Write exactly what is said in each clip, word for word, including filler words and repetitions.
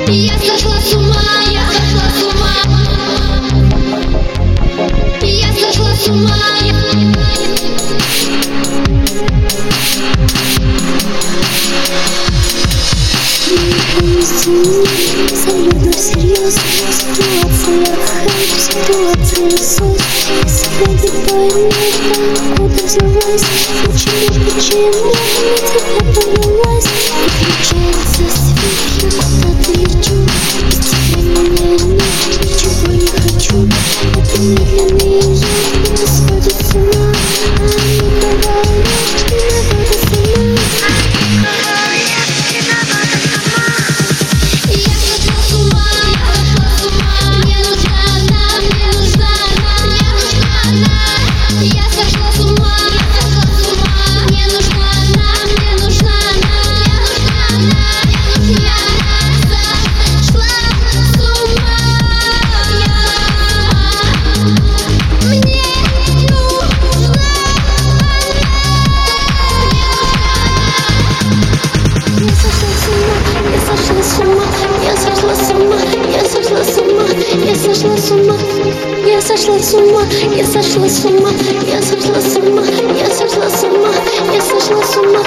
Я сошла с ума, я сошла с ума. Я сошла с ума. Абсолютно всерьез. Ситуация хайп, ситуация сос. Если не поймет, откуда взялась, почему, почему на тебя повелась. Выключается свет, я куда-то лечу. Без тебя меня нет, ничего не хочу. Это медленный яд, не сходит с ума. А не бывает, виновата сама. Я сошла с ума, я сошла с ума, я сошла с ума, я сошла с ума, я сошла с ума.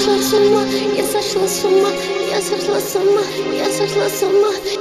сошла с ума, я сошла с ума, я сошла с ума, я сошла с ума.